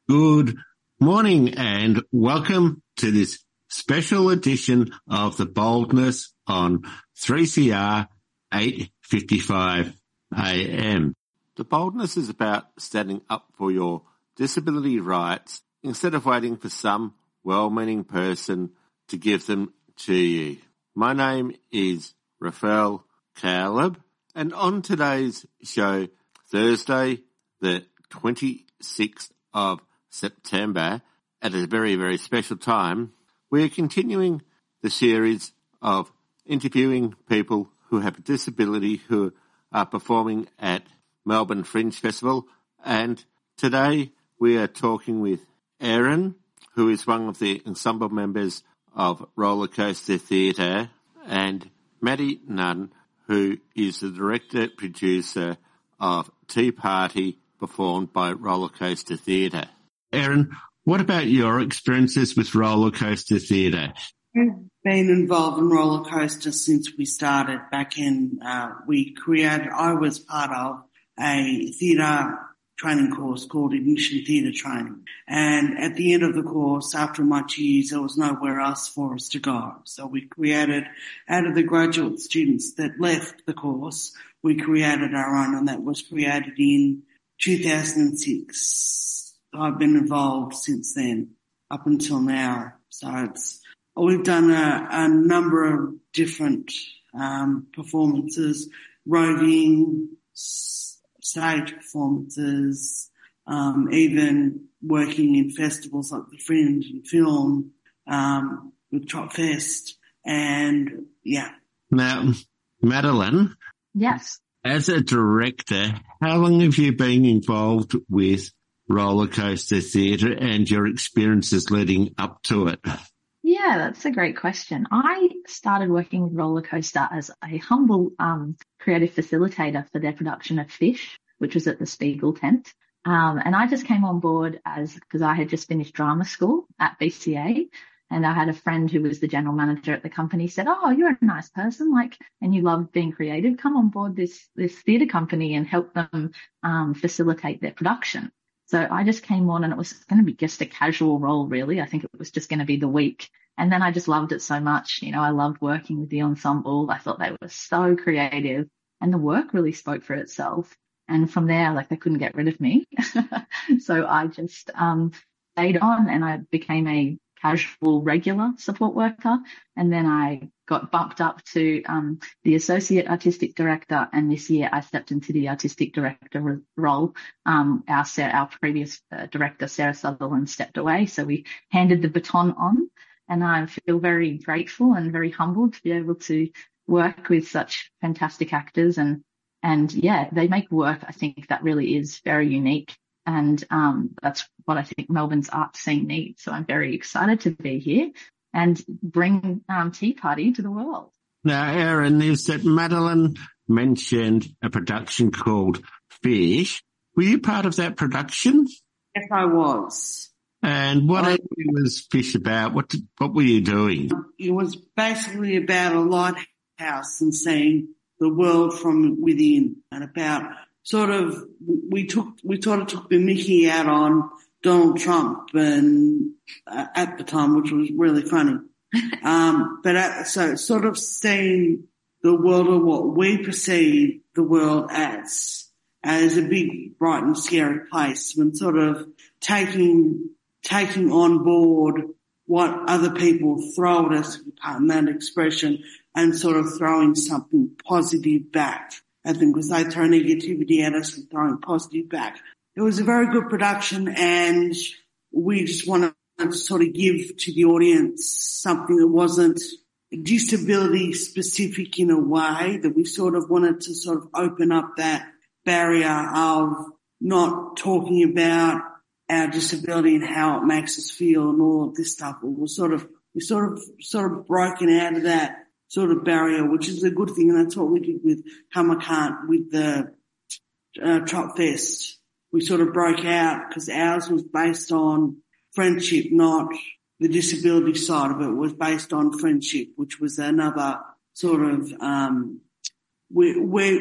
Good morning and welcome to this special edition of The Boldness on 3CR 8:55 AM. The Boldness is about standing up for your disability rights instead of waiting for some well-meaning person to give them to you. My name is Rafael Caleb, and on today's show, Thursday, the 26th of September, at a very, very special time, we're continuing the series of interviewing people who have a disability who are performing at Melbourne Fringe Festival. And today we are talking with Erin, who is one of the ensemble members of Roller Coaster Theatre, and Maddie Nunn, who is the director-producer of Tea Party, performed by Roller Coaster Theatre. Erin, what about your experiences with Roller Coaster Theatre? I've been involved in roller coaster since we started back in, I was part of a theatre training course called Ignition Theatre Training. And at the end of the course, after much years, there was nowhere else for us to go. So we created, out of the graduate students that left the course, we created our own, and that was created in 2006. I've been involved since then, up until now. So we've done a number of different performances, roving, stage performances, even working in festivals like the Fringe and Film, with Trot Fest, and yeah. Now, Madeline. Yes. As a director, how long have you been involved with Roller Coaster Theatre and your experiences leading up to it? Yeah, that's a great question. I started working with Roller Coaster as a humble creative facilitator for their production of Fish, which was at the Spiegel tent. And I just came on board because I had just finished drama school at BCA, and I had a friend who was the general manager at the company said, "Oh, you're a nice person, and you love being creative. Come on board this theatre company and help them facilitate their production." So I just came on, and it was going to be just a casual role, really. I think it was just going to be the week. And then I just loved it so much. I loved working with the ensemble. I thought they were so creative, and the work really spoke for itself. And from there, they couldn't get rid of me. So I just stayed on, and I became a casual regular support worker. And then I got bumped up to the associate artistic director, and this year I stepped into the artistic director role. Our previous director, Sarah Sutherland, stepped away, so we handed the baton on, and I feel very grateful and very humbled to be able to work with such fantastic actors, and yeah, they make work, I think, that really is very unique. And that's what I think Melbourne's art scene needs. So I'm very excited to be here and bring Tea Party to the world. Now, Erin, is that Madeline mentioned a production called Fish. Were you part of that production? Yes, I was. And what was Fish about? What were you doing? It was basically about a lighthouse and seeing the world from within, and about we sort of took the mickey out on Donald Trump and at the time, which was really funny. So sort of seeing the world, or what we perceive the world as a big, bright and scary place, and sort of taking on board what other people throw at us, pardon that expression, and sort of throwing something positive back. I think because they throw negativity at us and throwing positive back. It was a very good production, and we just wanted to sort of give to the audience something that wasn't disability specific in a way, that we sort of wanted to sort of open up that barrier of not talking about our disability and how it makes us feel and all of this stuff. We sort of broken out of that sort of barrier, which is a good thing, and that's what we did with Come I Can't, with the Trot Fest. We sort of broke out because ours was based on friendship, not the disability side of it. It was based on friendship, which was another sort of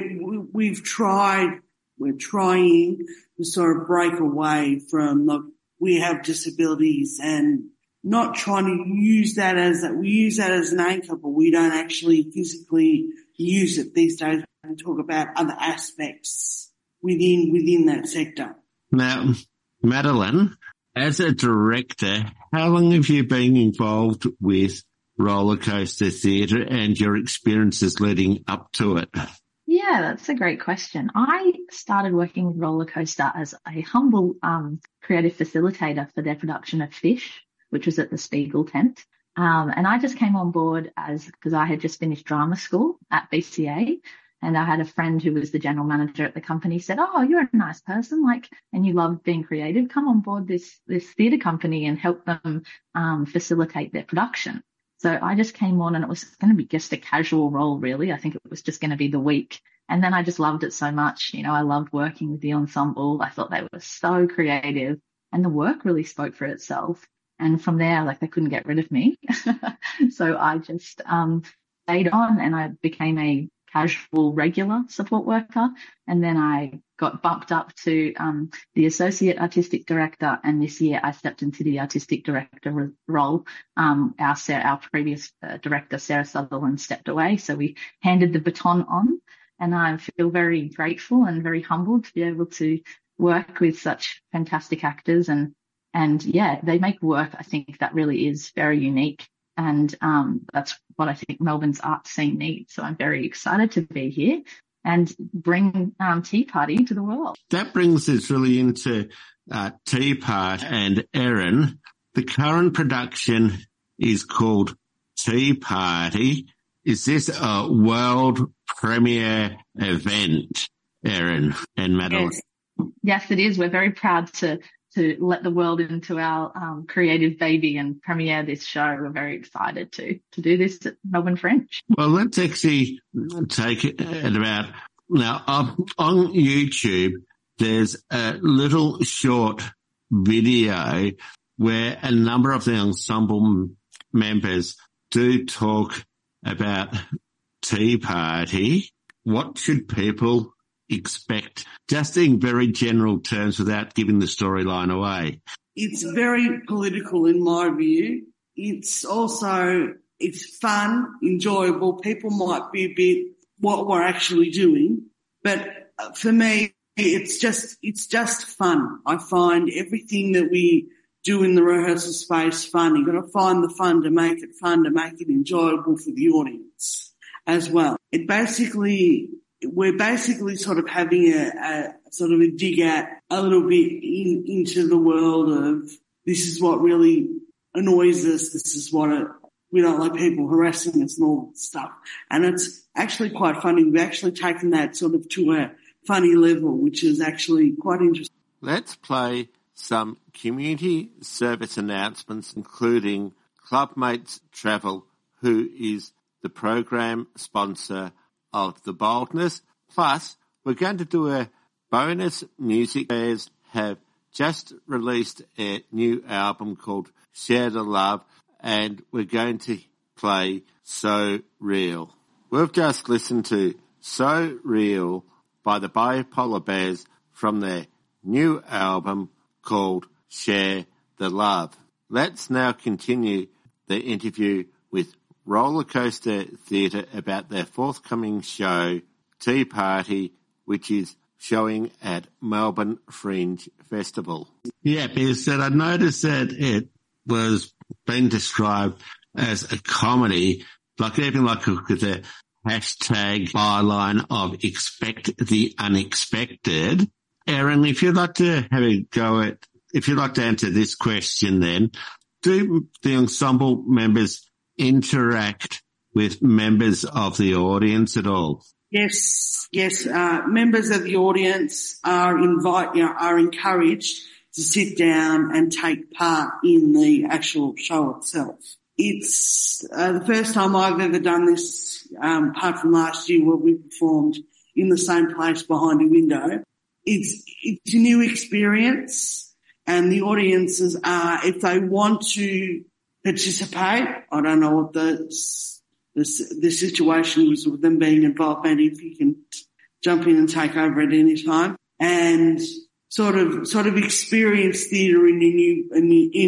we're trying to sort of break away from we have disabilities, and not trying to use that as that. We use that as an anchor, but we don't actually physically use it these days. We talk about other aspects within that sector. Now, Madeline, as a director, how long have you been involved with Roller Coaster Theatre and your experiences leading up to it? Yeah, that's a great question. I started working with Roller Coaster as a humble creative facilitator for their production of Fish, which was at the Spiegel tent. And I just came on board because I had just finished drama school at BCA, and I had a friend who was the general manager at the company said, "Oh, you're a nice person, and you love being creative. Come on board this theatre company and help them facilitate their production." So I just came on, and it was going to be just a casual role, really. I think it was just going to be the week. And then I just loved it so much. I loved working with the ensemble. I thought they were so creative, and the work really spoke for itself. And from there, they couldn't get rid of me. So I just stayed on, and I became a casual regular support worker. And then I got bumped up to the associate artistic director. And this year I stepped into the artistic director role. Our previous director, Sarah Sutherland, stepped away. So we handed the baton on, and I feel very grateful and very humbled to be able to work with such fantastic actors. And yeah, they make work, I think, that really is very unique. And that's what I think Melbourne's art scene needs. So I'm very excited to be here and bring Tea Party to the world. That brings us really into Tea Party. And Erin, the current production is called Tea Party. Is this a world premiere event, Erin and Madeline? Yes, it is. We're very proud to let the world into our creative baby and premiere this show. We're very excited to do this at Melbourne Fringe. Well, let's actually take it about now. On YouTube, there's a little short video where a number of the ensemble members do talk about Tea Party. What should people expect, just in very general terms, without giving the storyline away? It's very political in my view. It's fun, enjoyable. People might be a bit what we're actually doing, but for me, it's just fun. I find everything that we do in the rehearsal space fun. You've got to find the fun to make it fun, to make it enjoyable for the audience as well. We're basically sort of having a sort of a dig at a little bit into the world of this is what really annoys us. This is what we don't like people harassing us and all that stuff. And it's actually quite funny. We've actually taken that sort of to a funny level, which is actually quite interesting. Let's play some community service announcements, including Clubmates Travel, who is the program sponsor of The Boldness. Plus, we're going to do a bonus music. Bears have just released a new album called Share the Love, and we're going to play So Real. We've just listened to So Real by the Bipolar Bears from their new album called Share the Love. Let's now continue the interview with Roller Coaster Theatre about their forthcoming show, Tea Party, which is showing at Melbourne Fringe Festival. Yeah, because I noticed that it was being described as a comedy, even with the hashtag byline of expect the unexpected. Erin, if you'd like to have a go at, if you'd like to answer this question then, do the ensemble members interact with members of the audience at all? Yes. Members of the audience are encouraged to sit down and take part in the actual show itself. It's the first time I've ever done this, apart from last year where we performed in the same place behind a window. It's a new experience, and the audiences are, if they want to participate, I don't know what the situation was with them being involved. Maybe if you can jump in and take over at any time. And sort of experience theatre in a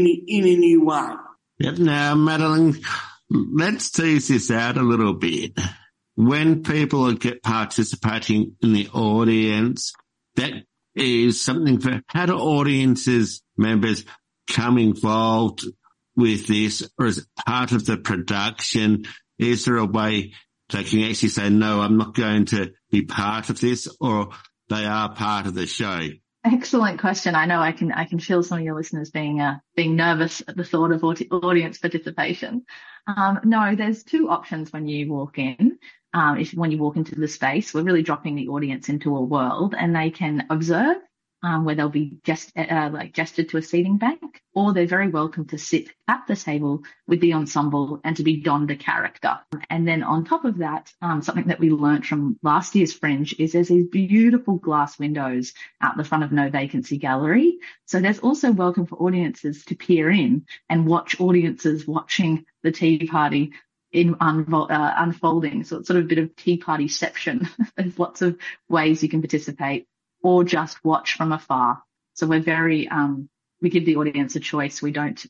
new way. Yep. Now, Madeline, let's tease this out a little bit. When people are participating in the audience, that is something for how do audiences members come involved with this, or is it part of the production? Is there a way they can actually say, no, I'm not going to be part of this, or they are part of the show? Excellent question. I know I can feel some of your listeners being nervous at the thought of audience participation. No, there's two options when you walk in. When you walk into the space, we're really dropping the audience into a world, and they can observe, where they'll be gestured to a seating bank, or they're very welcome to sit at the table with the ensemble and to be donned a character. And then on top of that, something that we learnt from last year's Fringe is there's these beautiful glass windows out the front of No Vacancy Gallery. So there's also welcome for audiences to peer in and watch audiences watching the tea party unfolding. So it's sort of a bit of tea partyception. There's lots of ways you can participate, or just watch from afar. So we're very, we give the audience a choice. We don't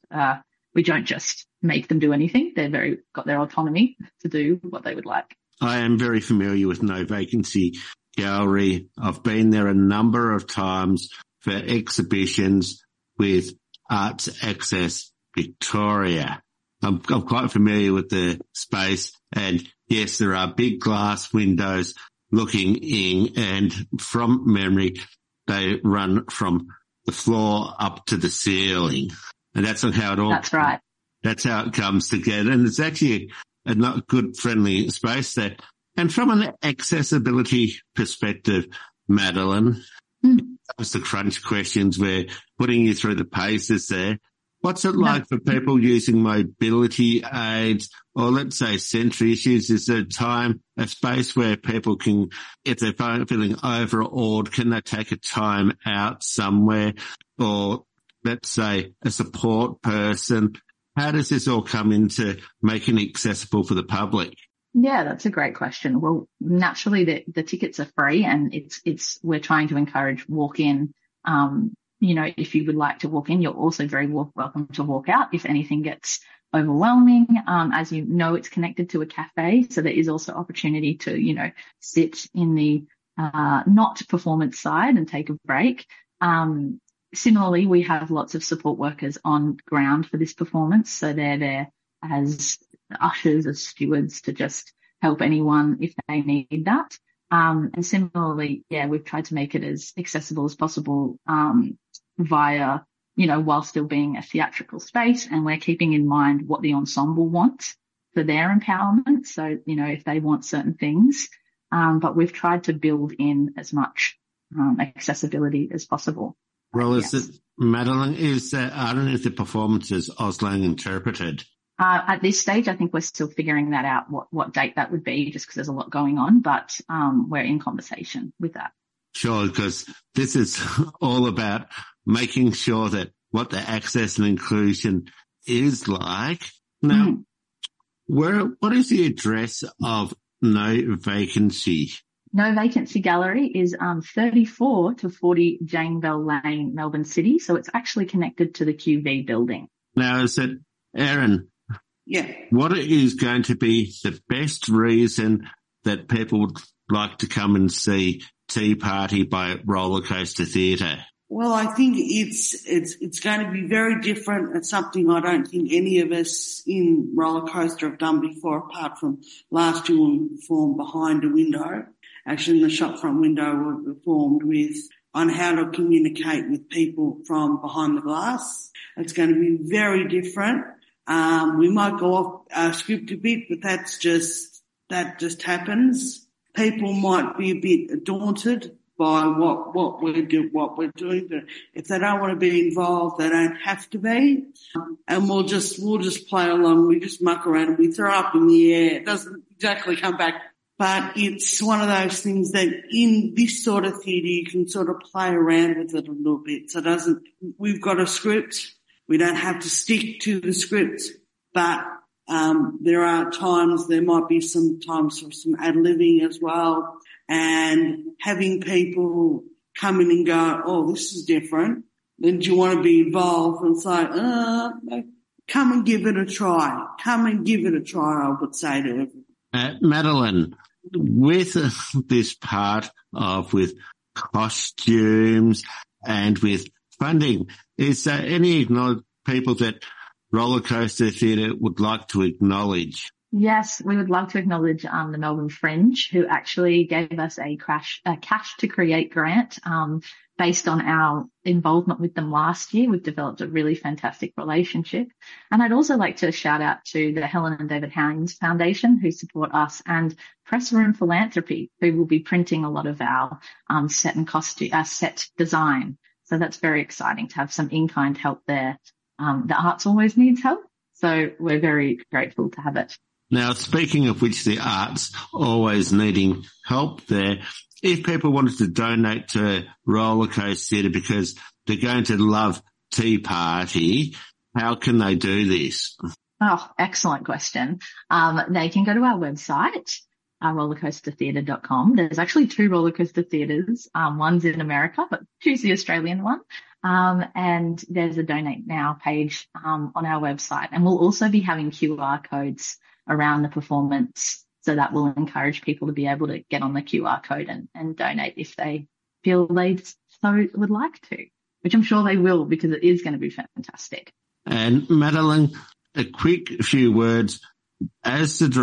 just make them do anything. They're got their autonomy to do what they would like. I am very familiar with No Vacancy Gallery. I've been there a number of times for exhibitions with Arts Access Victoria. I'm quite familiar with the space, and yes, there are big glass windows looking in, and from memory, they run from the floor up to the ceiling. And that's how it all. That's right. That's how it comes together. And it's actually a not good, friendly space there. And from an accessibility perspective, Madeline, that was the crunch questions. We're putting you through the paces there. What's it like for people using mobility aids, or let's say sensory issues? Is there a space where people can, if they're feeling overawed, can they take a time out somewhere? Or let's say a support person. How does this all come into making it accessible for the public? Yeah, that's a great question. Well, naturally the tickets are free, and we're trying to encourage walk-in. If you would like to walk in, you're also very welcome to walk out if anything gets overwhelming. As you know, it's connected to a cafe, so there is also opportunity to, sit in the not performance side and take a break. Similarly, we have lots of support workers on ground for this performance, so they're there as ushers, as stewards, to just help anyone if they need that. And similarly, we've tried to make it as accessible as possible, via, while still being a theatrical space, and we're keeping in mind what the ensemble wants for their empowerment. So, if they want certain things, but we've tried to build in as much accessibility as possible. Well, Madeline, I don't know if the performance is Auslan interpreted. At this stage, I think we're still figuring that out, what date that would be, just because there's a lot going on, but we're in conversation with that. Sure, because this is all about making sure that what the access and inclusion is like. Now, what is the address of No Vacancy? No Vacancy Gallery is 34 to 40 Jane Bell Lane, Melbourne City. So it's actually connected to the QV building. Now, is it, Erin? Yeah. What is going to be the best reason that people would like to come and see Tea Party by Roller Coaster Theatre? Well, I think it's going to be very different. It's something I don't think any of us in Roller Coaster have done before, apart from last year when we performed Behind a Window. Actually, in the shop front window, we performed on how to communicate with people from behind the glass. It's going to be very different. We might go off our script a bit, but that just happens. People might be a bit daunted by what we're doing, but if they don't want to be involved, they don't have to be. And we'll just play along. We just muck around and we throw up in the air. It doesn't exactly come back, but it's one of those things that in this sort of theatre you can sort of play around with it a little bit. So we've got a script. We don't have to stick to the script, but there might be some times for some ad-libbing as well, and having people come in and go, oh, this is different, then do you want to be involved and say, come and give it a try. Come and give it a try, I would say to everyone. Madeline, with this part of with costumes and with funding, is there any people that Roller Coaster Theatre would like to acknowledge? Yes, we would love to acknowledge the Melbourne Fringe, who actually gave us a Cash to Create grant based on our involvement with them last year. We've developed a really fantastic relationship. And I'd also like to shout out to the Helen and David Haynes Foundation, who support us, and Press Room Philanthropy, who will be printing a lot of our set and set design. So that's very exciting to have some in-kind help there. The arts always needs help, so we're very grateful to have it. Now, speaking of which, the arts always needing help there, if people wanted to donate to Roller Coaster Theatre because they're going to love Tea Party, how can they do this? Oh, excellent question. They can go to our website, rollercoastertheatre.com. There's actually 2 roller coaster theatres. One's in America, but choose the Australian one. And there's a donate now page on our website. And we'll also be having QR codes around the performance, so that will encourage people to be able to get on the QR code and donate if they feel they so would like to, which I'm sure they will, because it is going to be fantastic. And Madeline, a quick few words as the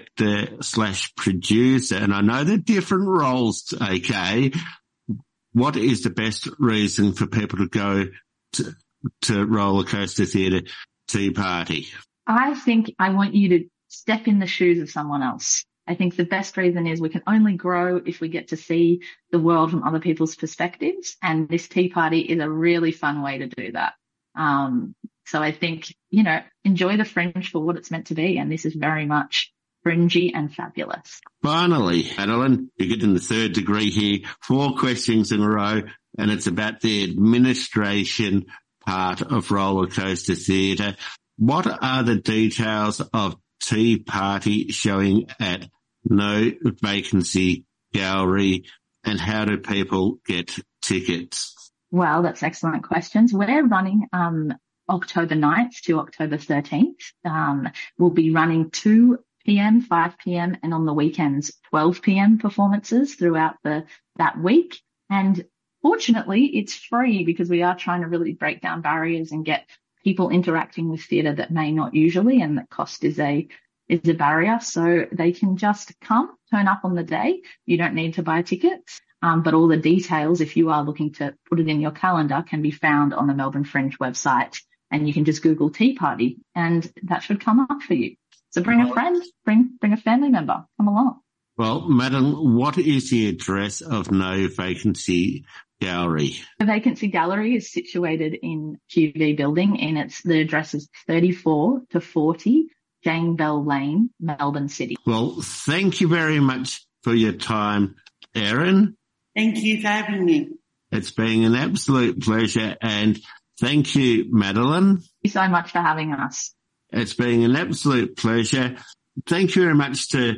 director/producer, and I know they're different roles, okay, what is the best reason for people to go to Roller Coaster Theatre Tea Party? I think I want you to step in the shoes of someone else. I think the best reason is we can only grow if we get to see the world from other people's perspectives. And this tea party is a really fun way to do that. So I think, enjoy the Fringe for what it's meant to be. And this is very much fringy and fabulous. Finally, Madeline, you're getting the 3rd degree here, 4 questions in a row, and it's about the administration part of Roller Coaster Theatre. What are the details of Tea Party showing at No Vacancy Gallery, and how do people get tickets? Well, that's excellent questions. We're running October 9th to October 13th. We'll be running 2 p.m, 5 p.m, and on the weekends 12 p.m. performances throughout that week. And fortunately, it's free, because we are trying to really break down barriers and get people interacting with theatre that may not usually, and that cost is a barrier. So they can just turn up on the day. You don't need to buy tickets. But all the details, if you are looking to put it in your calendar, can be found on the Melbourne Fringe website, and you can just Google Tea Party and that should come up for you. So bring a friend, bring a family member, come along. Well, Madam, what is the address of No Vacancy Gallery? The Vacancy Gallery is situated in QV Building, and the address is 34 to 40 Jane Bell Lane, Melbourne City. Well, thank you very much for your time, Erin. Thank you for having me. It's been an absolute pleasure, and thank you, Madeline. Thank you so much for having us. It's been an absolute pleasure. Thank you very much to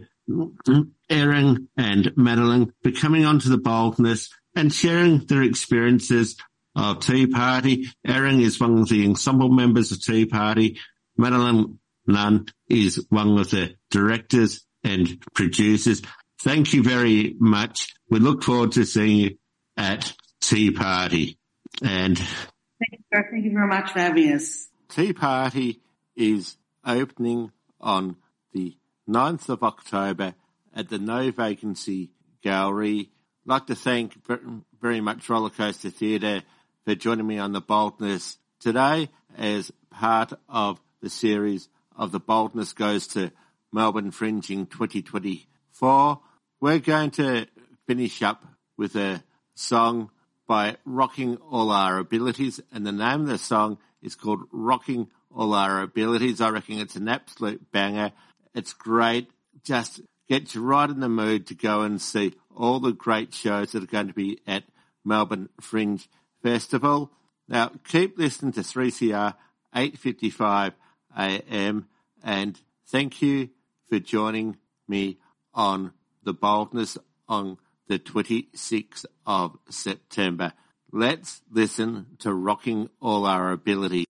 Erin and Madeline for coming on to The Boldness and sharing their experiences of Tea Party. Erin is one of the ensemble members of Tea Party. Madeline Nunn is one of the directors and producers. Thank you very much. We look forward to seeing you at Tea Party. And thank you very much for having us. Tea Party is opening on the 9th of October at the No Vacancy Gallery. I'd like to thank very much Roller Coaster Theatre for joining me on The Boldness today as part of the series of The Boldness Goes to Melbourne Fringe in 2024. We're going to finish up with a song by Rocking All Our Abilities, and the name of the song is called Rocking All Our Abilities. I reckon it's an absolute banger. It's great. Just gets you right in the mood to go and see all the great shows that are going to be at Melbourne Fringe Festival. Now, keep listening to 3CR 8:55 AM, and thank you for joining me on The Boldness on the 26th of September. Let's listen to Rocking All Our Ability.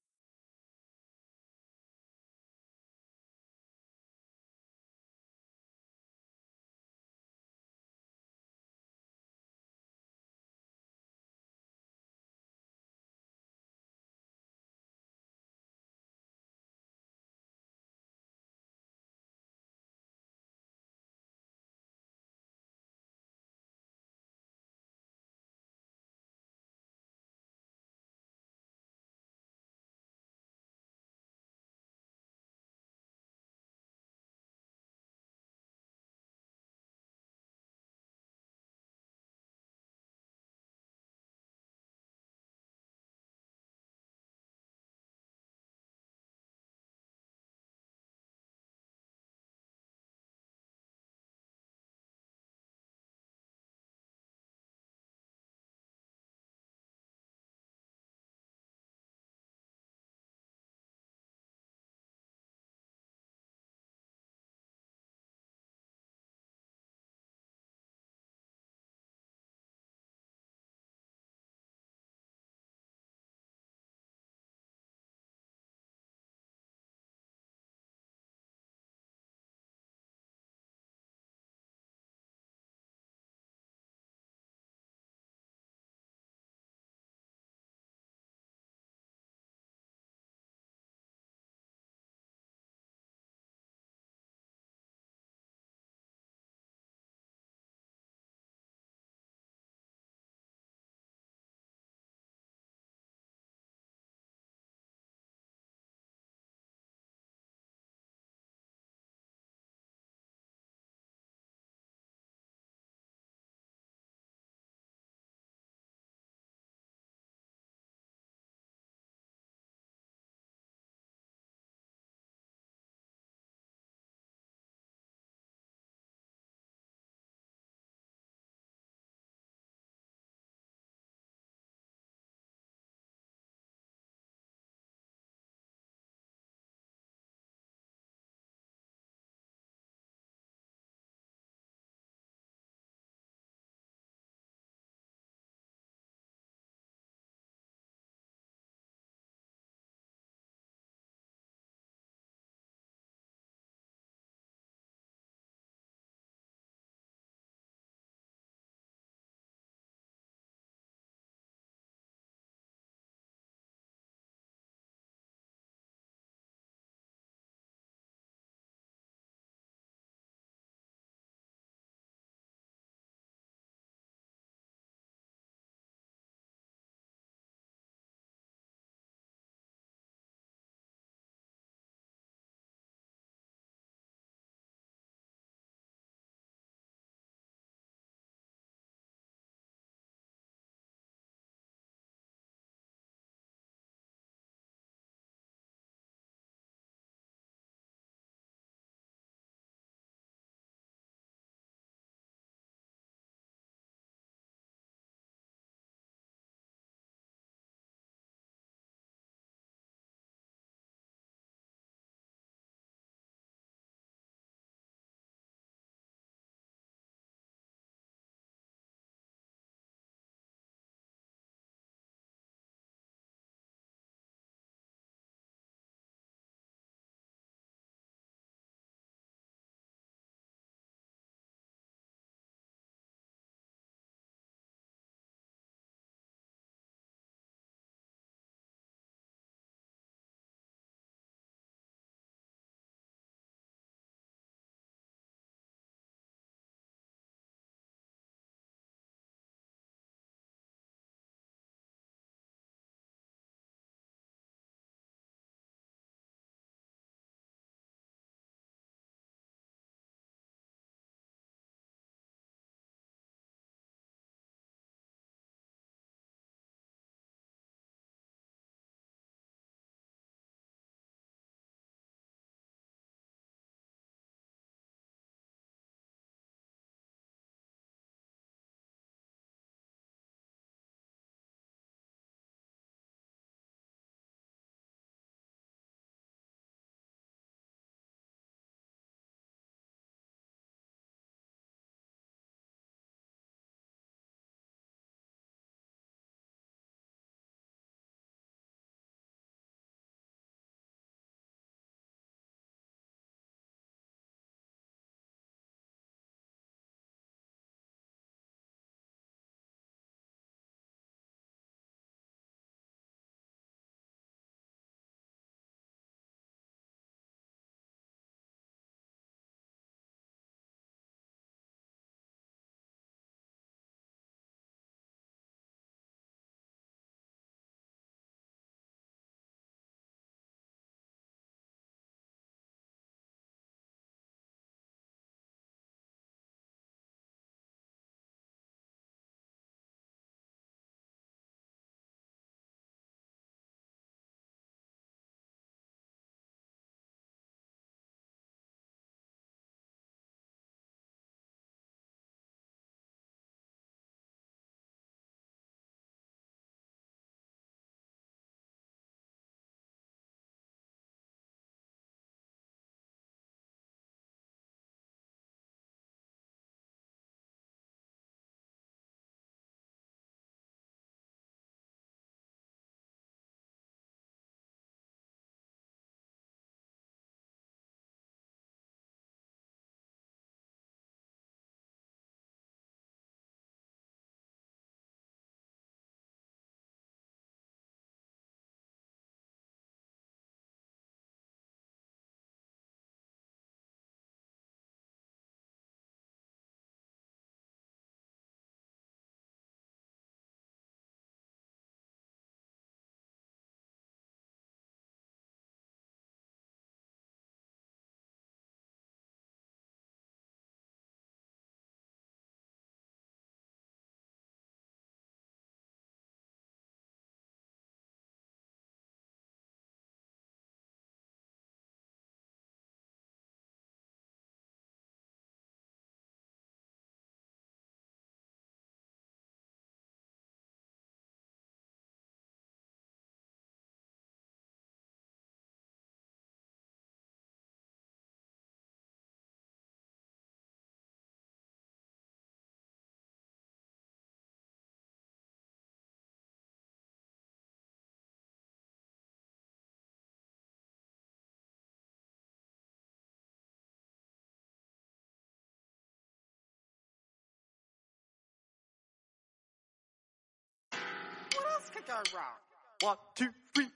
rock. 1, 2, 3.